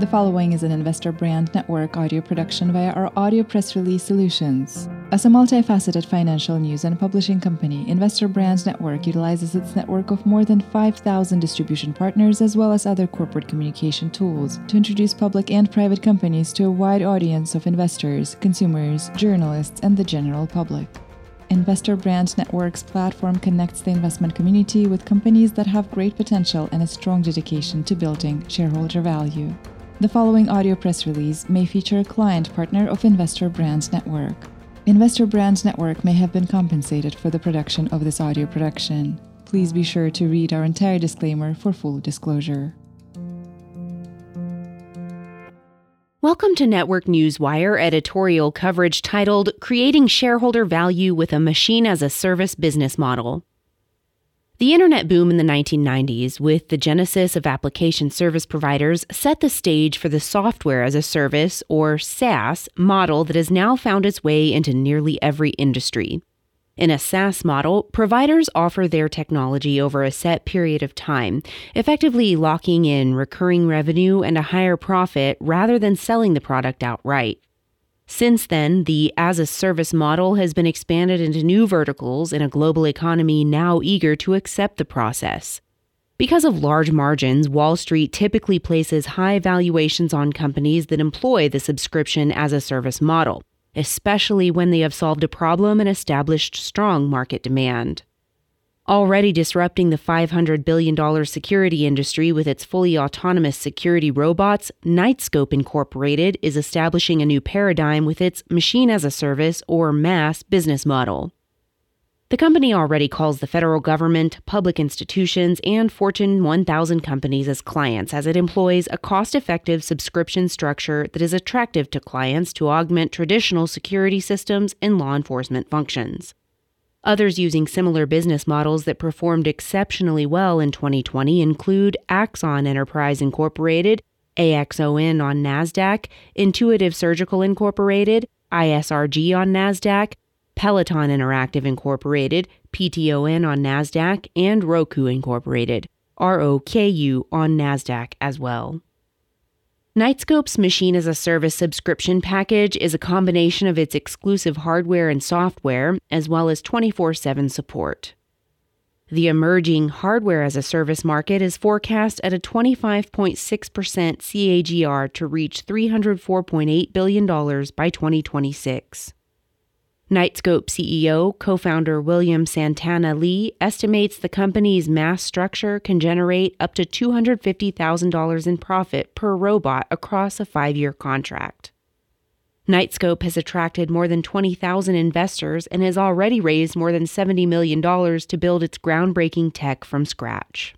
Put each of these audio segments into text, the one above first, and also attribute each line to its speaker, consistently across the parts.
Speaker 1: The following is an Investor Brand Network audio production via our audio press release solutions. As a multifaceted financial news and publishing company, Investor Brand Network utilizes its network of more than 5,000 distribution partners as well as other corporate communication tools to introduce public and private companies to a wide audience of investors, consumers, journalists, and the general public. Investor Brand Network's platform connects the investment community with companies that have great potential and a strong dedication to building shareholder value. The following audio press release may feature a client partner of Investor Brand Network. Investor Brand Network may have been compensated for the production of this audio production. Please be sure to read our entire disclaimer for full disclosure.
Speaker 2: Welcome to Network Newswire editorial coverage titled Creating Shareholder Value with a Machine-as-a-Service Business Model. The internet boom in the 1990s, with the genesis of application service providers, set the stage for the software as a service, or SaaS, model that has now found its way into nearly every industry. In a SaaS model, providers offer their technology over a set period of time, effectively locking in recurring revenue and a higher profit rather than selling the product outright. Since then, the as-a-service model has been expanded into new verticals in a global economy now eager to accept the process. Because of large margins, Wall Street typically places high valuations on companies that employ the subscription as-a-service model, especially when they have solved a problem and established strong market demand. Already disrupting the $500 billion security industry with its fully autonomous security robots, Knightscope Incorporated is establishing a new paradigm with its machine-as-a-service or MaaS business model. The company already calls the federal government, public institutions, and Fortune 1000 companies as clients as it employs a cost-effective subscription structure that is attractive to clients to augment traditional security systems and law enforcement functions. Others using similar business models that performed exceptionally well in 2020 include Axon Enterprise Incorporated, AXON on NASDAQ, Intuitive Surgical Incorporated, ISRG on NASDAQ, Peloton Interactive Incorporated, PTON on NASDAQ, and Roku Incorporated, ROKU on NASDAQ as well. Knightscope's machine-as-a-service subscription package is a combination of its exclusive hardware and software, as well as 24/7 support. The emerging hardware-as-a-service market is forecast at a 25.6% CAGR to reach $304.8 billion by 2026. Knightscope CEO, co-founder William Santana Lee estimates the company's MaaS structure can generate up to $250,000 in profit per robot across a 5-year contract. Knightscope has attracted more than 20,000 investors and has already raised more than $70 million to build its groundbreaking tech from scratch.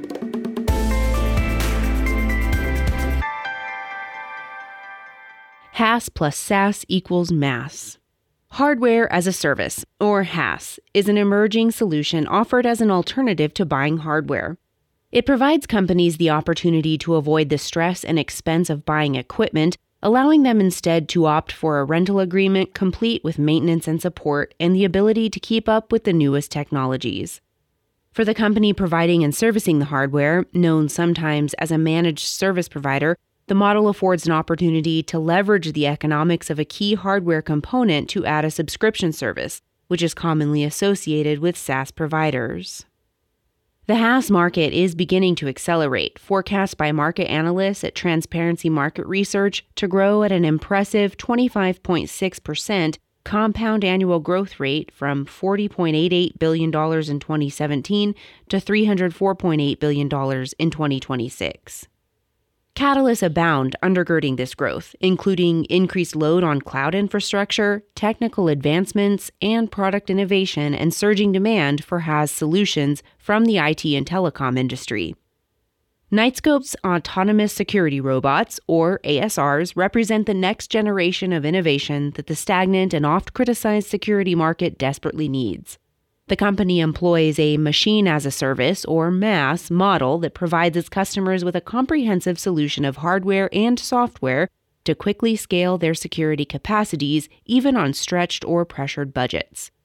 Speaker 2: HaaS plus SaaS equals MaaS. Hardware as a Service, or HaaS, is an emerging solution offered as an alternative to buying hardware. It provides companies the opportunity to avoid the stress and expense of buying equipment, allowing them instead to opt for a rental agreement complete with maintenance and support and the ability to keep up with the newest technologies. For the company providing and servicing the hardware, known sometimes as a managed service provider, the model affords an opportunity to leverage the economics of a key hardware component to add a subscription service, which is commonly associated with SaaS providers. The HaaS market is beginning to accelerate, forecast by market analysts at Transparency Market Research to grow at an impressive 25.6% compound annual growth rate from $40.88 billion in 2017 to $304.8 billion in 2026. Catalysts abound undergirding this growth, including increased load on cloud infrastructure, technical advancements, and product innovation and surging demand for HaaS solutions from the IT and telecom industry. Knightscope's autonomous security robots, or ASRs, represent the next generation of innovation that the stagnant and oft-criticized security market desperately needs. The company employs a machine-as-a-service, or MaaS, model that provides its customers with a comprehensive solution of hardware and software to quickly scale their security capacities, even on stretched or pressured budgets.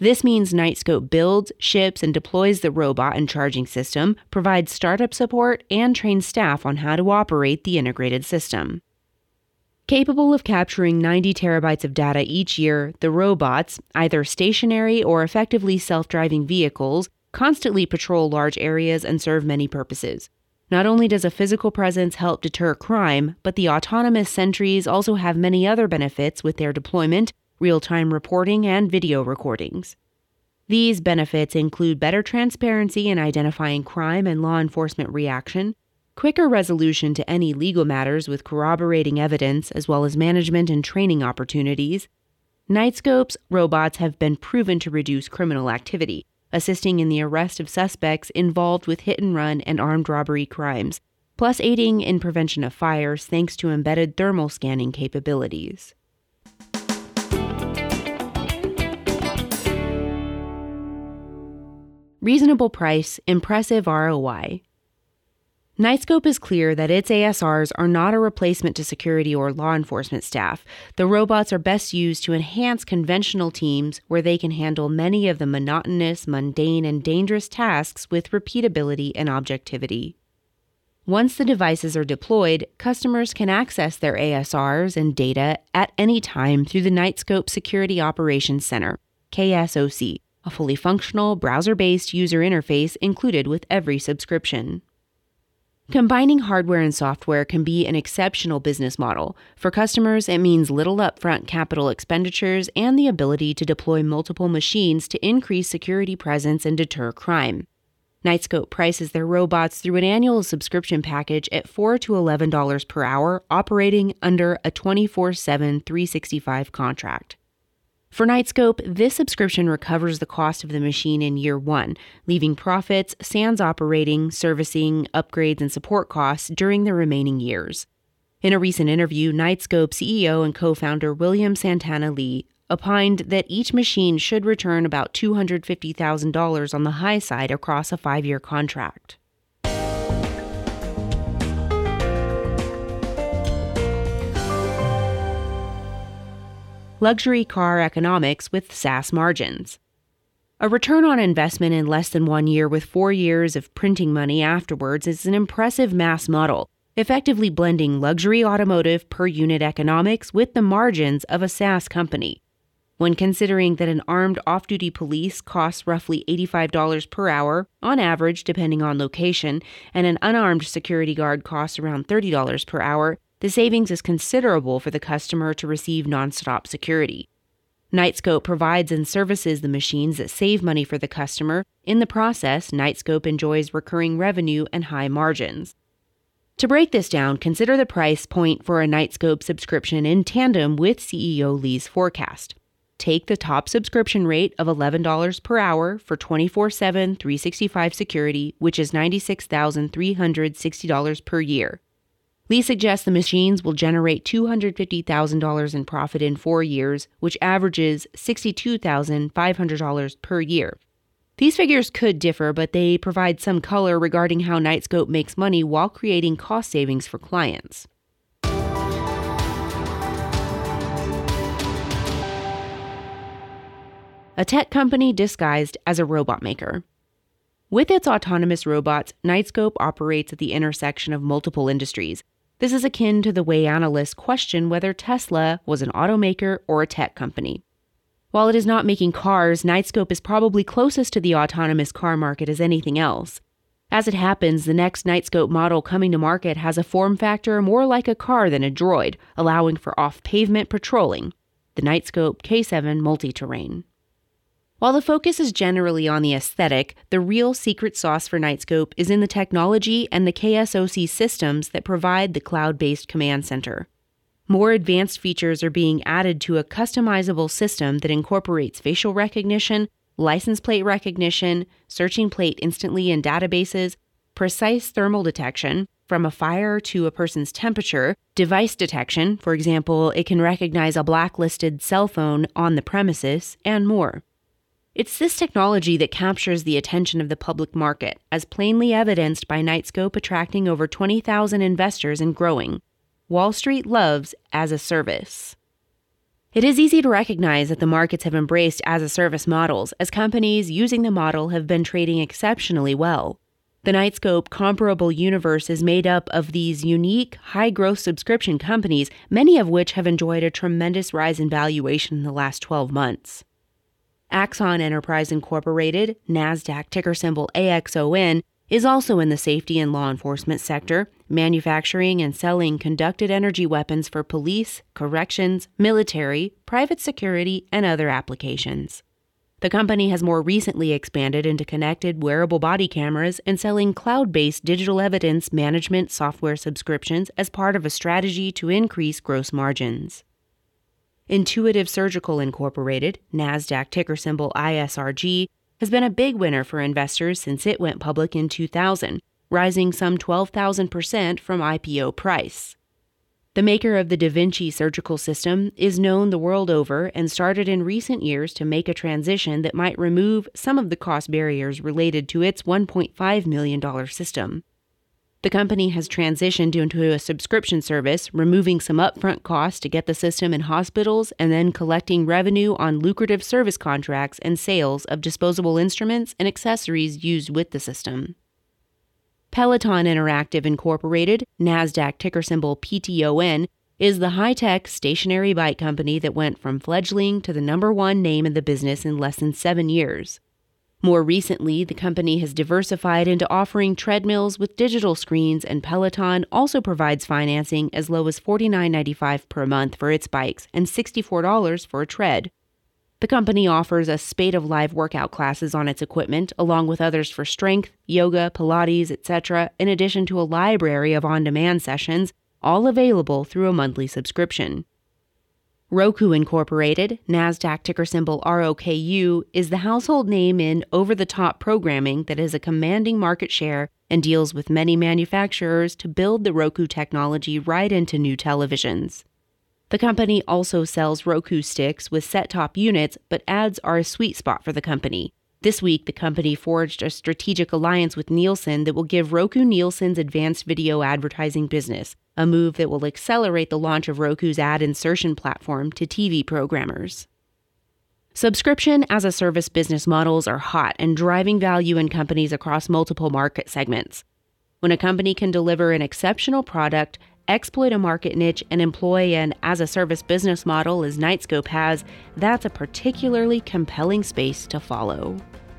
Speaker 2: This means Knightscope builds, ships, and deploys the robot and charging system, provides startup support, and trains staff on how to operate the integrated system. Capable of capturing 90 terabytes of data each year, the robots, either stationary or effectively self-driving vehicles, constantly patrol large areas and serve many purposes. Not only does a physical presence help deter crime, but the autonomous sentries also have many other benefits with their deployment, real-time reporting, and video recordings. These benefits include better transparency in identifying crime and law enforcement reaction, quicker resolution to any legal matters with corroborating evidence, as well as management and training opportunities. Knightscope's robots have been proven to reduce criminal activity, assisting in the arrest of suspects involved with hit-and-run and armed robbery crimes, plus aiding in prevention of fires thanks to embedded thermal scanning capabilities. Reasonable price, impressive ROI. Knightscope is clear that its ASRs are not a replacement to security or law enforcement staff. The robots are best used to enhance conventional teams where they can handle many of the monotonous, mundane, and dangerous tasks with repeatability and objectivity. Once the devices are deployed, customers can access their ASRs and data at any time through the Knightscope Security Operations Center, KSOC, a fully functional, browser-based user interface included with every subscription. Combining hardware and software can be an exceptional business model. For customers, it means little upfront capital expenditures and the ability to deploy multiple machines to increase security presence and deter crime. Knightscope prices their robots through an annual subscription package at $4 to $11 per hour, operating under a 24/7 365 contract. For Knightscope, this subscription recovers the cost of the machine in year one, leaving profits, sans operating, servicing, upgrades, and support costs during the remaining years. In a recent interview, Knightscope CEO and co-founder William Santana Lee opined that each machine should return about $250,000 on the high side across a 5-year contract. Luxury car economics with SaaS margins. A return on investment in less than 1 year with 4 years of printing money afterwards is an impressive mass model, effectively blending luxury automotive per unit economics with the margins of a SaaS company. When considering that an armed off-duty police costs roughly $85 per hour, on average depending on location, and an unarmed security guard costs around $30 per hour, the savings is considerable for the customer to receive nonstop security. Knightscope provides and services the machines that save money for the customer. In the process, Knightscope enjoys recurring revenue and high margins. To break this down, consider the price point for a Knightscope subscription in tandem with CEO Lee's forecast. Take the top subscription rate of $11 per hour for 24/7 365 security, which is $96,360 per year. Lee suggests the machines will generate $250,000 in profit in 4 years, which averages $62,500 per year. These figures could differ, but they provide some color regarding how Knightscope makes money while creating cost savings for clients. A tech company disguised as a robot maker. With its autonomous robots, Knightscope operates at the intersection of multiple industries. This is akin to the way analysts question whether Tesla was an automaker or a tech company. While it is not making cars, Knightscope is probably closest to the autonomous car market as anything else. As it happens, the next Knightscope model coming to market has a form factor more like a car than a droid, allowing for off-pavement patrolling, the Knightscope K7 Multi-Terrain. While the focus is generally on the aesthetic, the real secret sauce for Knightscope is in the technology and the KSOC systems that provide the cloud-based command center. More advanced features are being added to a customizable system that incorporates facial recognition, license plate recognition, searching plate instantly in databases, precise thermal detection, from a fire to a person's temperature, device detection, for example, it can recognize a blacklisted cell phone on the premises, and more. It's this technology that captures the attention of the public market, as plainly evidenced by Knightscope attracting over 20,000 investors and growing. Wall Street loves as a service. It is easy to recognize that the markets have embraced as-a-service models, as companies using the model have been trading exceptionally well. The Knightscope comparable universe is made up of these unique, high-growth subscription companies, many of which have enjoyed a tremendous rise in valuation in the last 12 months. Axon Enterprise Incorporated, NASDAQ ticker symbol AXON, is also in the safety and law enforcement sector, manufacturing and selling conducted energy weapons for police, corrections, military, private security, and other applications. The company has more recently expanded into connected wearable body cameras and selling cloud-based digital evidence management software subscriptions as part of a strategy to increase gross margins. Intuitive Surgical Incorporated, NASDAQ ticker symbol ISRG, has been a big winner for investors since it went public in 2000, rising some 12,000% from IPO price. The maker of the Da Vinci surgical system is known the world over and started in recent years to make a transition that might remove some of the cost barriers related to its $1.5 million system. The company has transitioned into a subscription service, removing some upfront costs to get the system in hospitals and then collecting revenue on lucrative service contracts and sales of disposable instruments and accessories used with the system. Peloton Interactive Incorporated, NASDAQ ticker symbol PTON, is the high-tech stationary bike company that went from fledgling to the #1 name in the business in less than 7 years. More recently, the company has diversified into offering treadmills with digital screens, and Peloton also provides financing as low as $49.95 per month for its bikes and $64 for a tread. The company offers a spate of live workout classes on its equipment, along with others for strength, yoga, Pilates, etc., in addition to a library of on-demand sessions, all available through a monthly subscription. Roku Incorporated, NASDAQ ticker symbol ROKU, is the household name in over-the-top programming that has a commanding market share and deals with many manufacturers to build the Roku technology right into new televisions. The company also sells Roku sticks with set-top units, but ads are a sweet spot for the company. This week, the company forged a strategic alliance with Nielsen that will give Roku Nielsen's advanced video advertising business, a move that will accelerate the launch of Roku's ad insertion platform to TV programmers. Subscription as a service business models are hot and driving value in companies across multiple market segments. When a company can deliver an exceptional product, exploit a market niche, and employ an as-a-service business model as Knightscope has, that's a particularly compelling space to follow.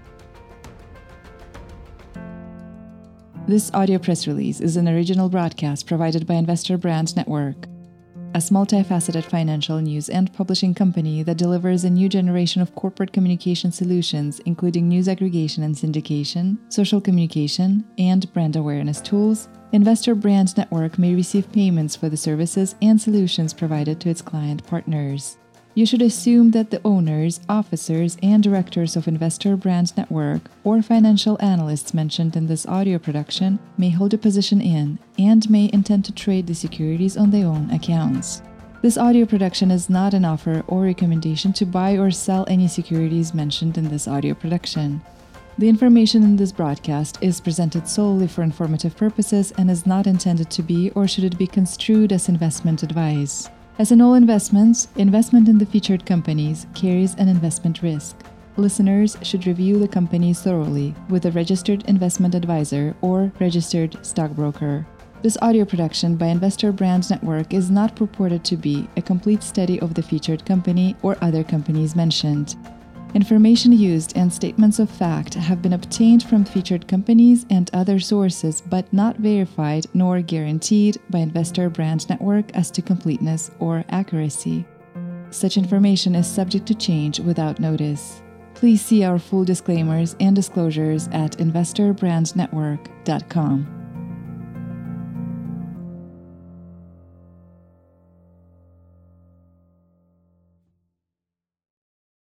Speaker 1: This audio press release is an original broadcast provided by Investor Brand Network, a multifaceted financial news and publishing company that delivers a new generation of corporate communication solutions, including news aggregation and syndication, social communication, and brand awareness tools. Investor Brand Network may receive payments for the services and solutions provided to its client partners. You should assume that the owners, officers, and directors of Investor Brand Network or financial analysts mentioned in this audio production may hold a position in and may intend to trade the securities on their own accounts. This audio production is not an offer or recommendation to buy or sell any securities mentioned in this audio production. The information in this broadcast is presented solely for informative purposes and is not intended to be or should it be construed as investment advice. As in all investments, investment in the featured companies carries an investment risk. Listeners should review the companies thoroughly with a registered investment advisor or registered stockbroker. This audio production by Investor Brand Network is not purported to be a complete study of the featured company or other companies mentioned. Information used and statements of fact have been obtained from featured companies and other sources but not verified nor guaranteed by Investor Brand Network as to completeness or accuracy. Such information is subject to change without notice. Please see our full disclaimers and disclosures at investorbrandnetwork.com.